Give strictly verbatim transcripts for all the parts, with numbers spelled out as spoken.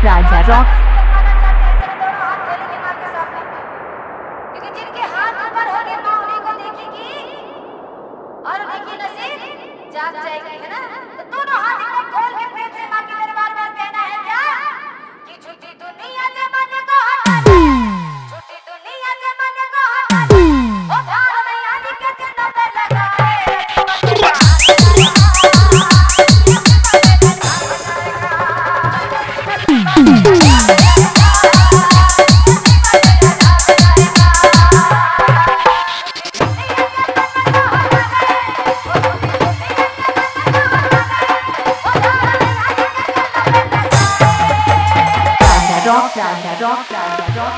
राजा rock क्योंकि जिनके हाथ ऊपर होंगे माँ उन्हीं को देखेगी और उन्हीं की नसीब जाग जाएगी, है ना। तो दोनों हाथ एकदम खोल के प्रेम से माँ के दरबार में कहना है क्या कि झूठी दुनिया जमाने को हटा दे, झूठी दुनिया जमाने को हटा दे, ओ प्यार में यानी के चरणों पे लगाए रॉक राजा रॉक राजा रॉक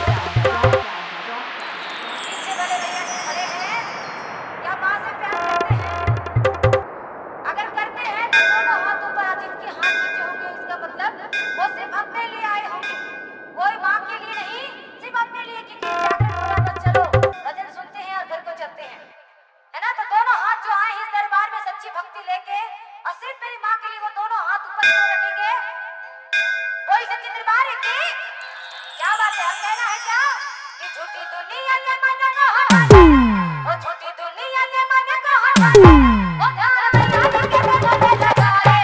पीछे वाले भैया जो खड़े हैं क्या माँ से प्यार करते हैं? अगर करते हैं तो दोनों हाथ ऊपर, जिनके हाथ नीचे होंगे इसका मतलब वो सिर्फ अपने लिए आए होंगे, कोई माँ के लिए नहीं, सिर्फ अपने लिए। क्योंकि जागरण हो रहा है, चलो भजन सुनते हैं और घर को चलते हैं, है ना। तो दोनों हाथ जो आए हैं इस दरबार में सच्ची भक्ति लेके और सिर्फ मेरी माँ के लिए, वो दोनों हाथ ऊपर क्यों रखेंगे? कोई सच्ची दरबार है की? क्या बात है। अब कहना है क्या कि झूठी दुनिया जमाने को हटा दे, ओ झूठी दुनिया जमाने को हटा दे, ओ प्यार में यानी के चरणों पे लगाए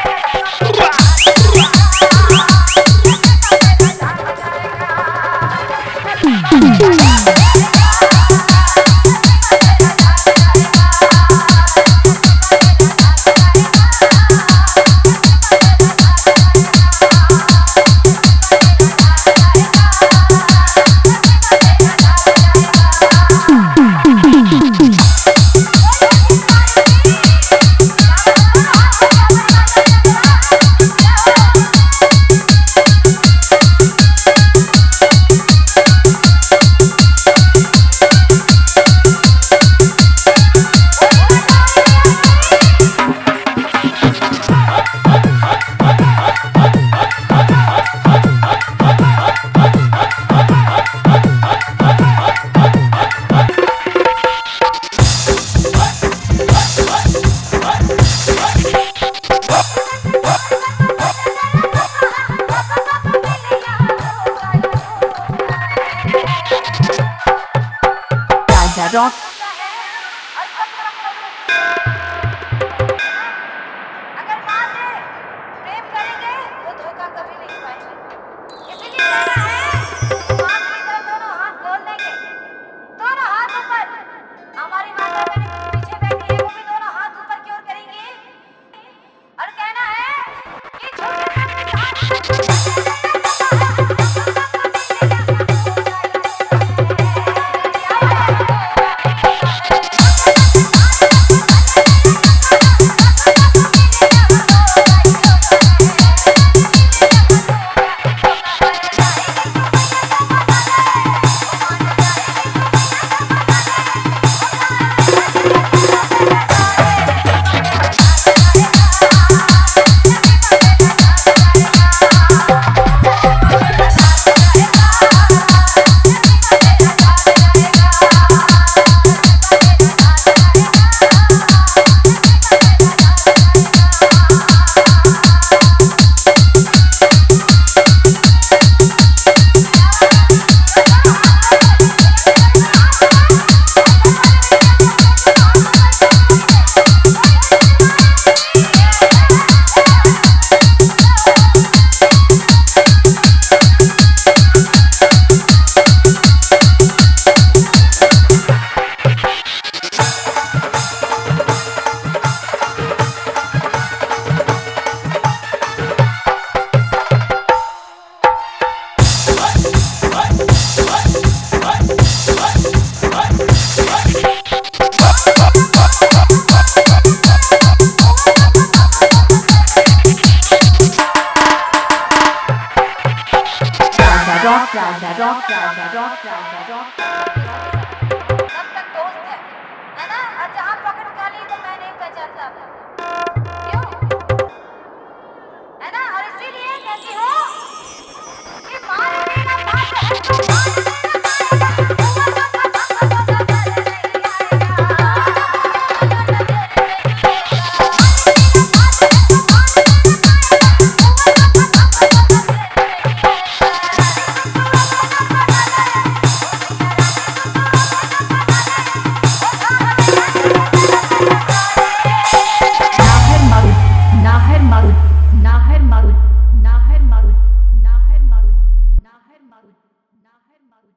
राजा रॉक अगर माँ से प्रेम करेंगे तो धोखा कभी नहीं पाएंगे। इसीलिए कहना है कि माँ की तरफ दोनों हाथ खोल देंगे, दोनों हाथ ऊपर। हमारी माता बहन पीछे बैठी है, वो भी दोनों हाथ ऊपर की ओर करेंगी और कहना है कि छोटे रॉक राजा रॉक राजा रॉक राजा रॉक तब तक दोस्त है, है ना। और जहाँ पकड़ काली तो मैं नहीं पहचानता, क्यों, है ना। और इसीलिए कहती हूँ कि मार बिना बात है तो बात